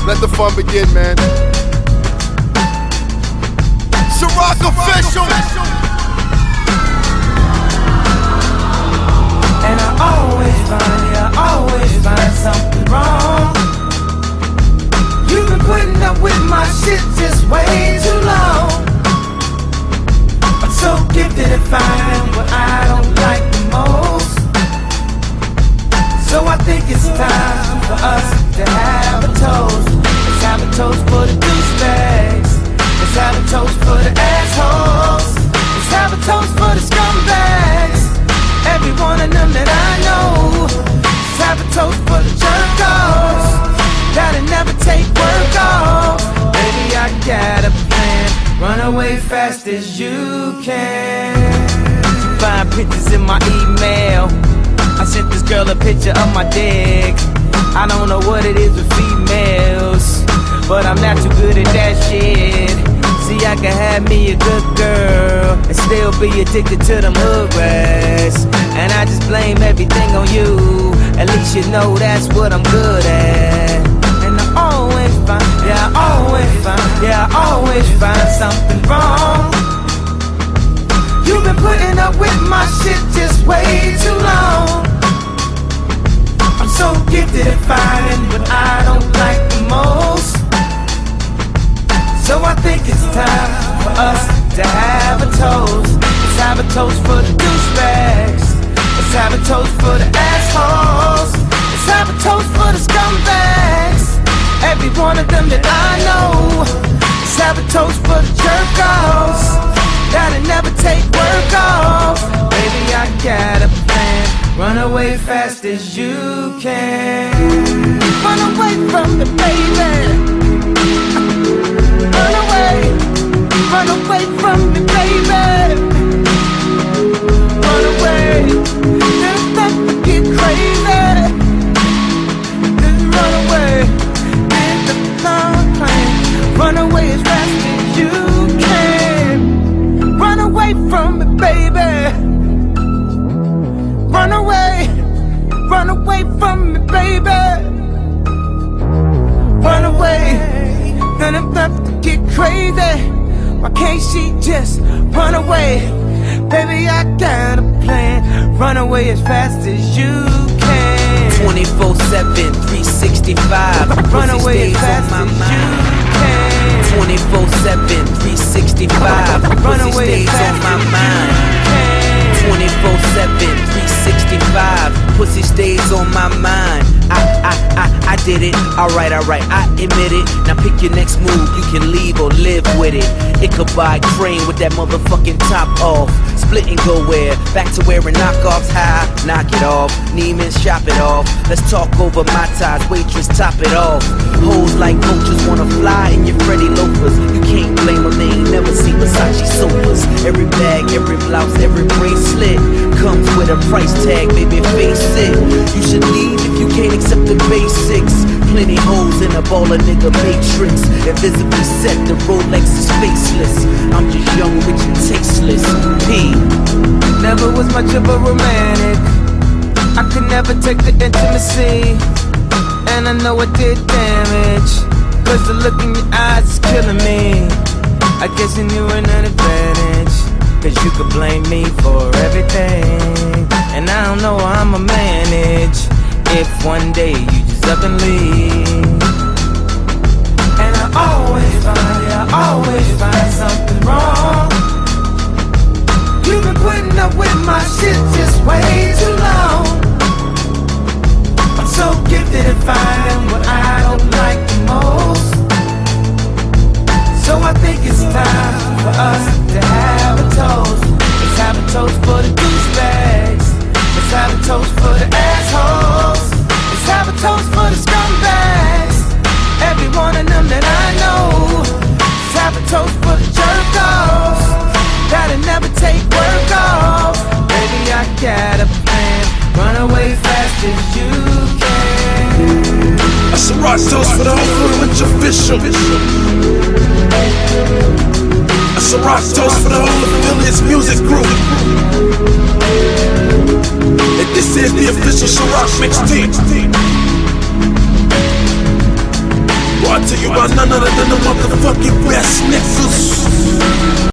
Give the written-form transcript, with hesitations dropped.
Let the fun begin, man. Ciroc Official. And I always find something wrong. You've been putting up with my shit just way too long. I'm so gifted at finding what I don't like the most. So I think it's time for us to have a toast. Let's have a toast for the douchebags. Let's have a toast for the assholes. Let's have a toast for the scumbags. Every one of them that I know. Let's have a toast for the jerk-offs that'll never take work off. Baby, I got a plan. Run away fast as you can. You find pictures in my email. I sent this girl a picture of my dick. I don't know what it is with females, but I'm not too good at that shit. See, I can have me a good girl and still be addicted to them hood rats. And I just blame everything on you. At least you know that's what I'm good at. And I always find something wrong. You've been putting up with my shit just way too long. I'm so gifted at finding what I don't like the most. So I think it's time for us to have a toast. Let's have a toast for the douchebags. Let's have a toast for the assholes. Let's have a toast for the scumbags. Every one of them that I know. Let's have a toast for the jerk-offs that'll never take work off. Baby, I got a plan. Run away fast as you can. Run away from me, baby. Run away from me, baby. Run away, just let me get crazy. Just run away, and the plan. Run away as fast as you can. Run away from me, baby. Run away from me, baby. Run away, then I'm about to get crazy. Why can't she just run away? Baby, I got a plan. Run away as fast as you can. 24/7, 365. Run away as fast as you can. 24/7, 365. Run away as fast on my as mind. you can. 24/7, 365. Pussy stays on my mind. I did it. Alright, I admit it. Now pick your next move. You can leave or live with it. Ichabod Crane with that motherfucking top off. Split and go where? Back to wearing knockoffs. High, knock it off. Neiman's, shop it off. Let's talk over my ties. Waitress, top it off. Hoes like vultures wanna fly in your Freddy loafers. You can't blame them. They ain't never seen Versace sofas. Every bag, every blouse, every bracelet comes with a price tag. Baby, face it. You should leave if you can't accept the basics. Plenty holes in a baller nigga matrix. Invisibly set, the Rolex is faceless. I'm just young, rich and tasteless. P. Never was much of a romantic. I could never take the intimacy, and I know it did damage. Cause the look in your eyes is killing me. I guess you knew an advantage, cause you could blame me for everything. And I don't know how I'ma manage if one day you just up and leave. And I always find something wrong. You've been putting up with my shit just way too long. I'm so gifted at finding what I don't like the most. So I think it's time for us to have a toast. Let's have a toast for the douchebags. Let's have a toast for the assholes. Let's have a toast for the scumbags. Every one of them that I know. Let's have a toast for the jerk-offs that'll never take work off. Baby, I got a plan. Run away fast as you can. A Ciroc toast for the whole Village Official. A Ciroc toast for the whole Village Music Group. And this is the official Ciroc mixtape. Brought none other than the motherfucking best niggas.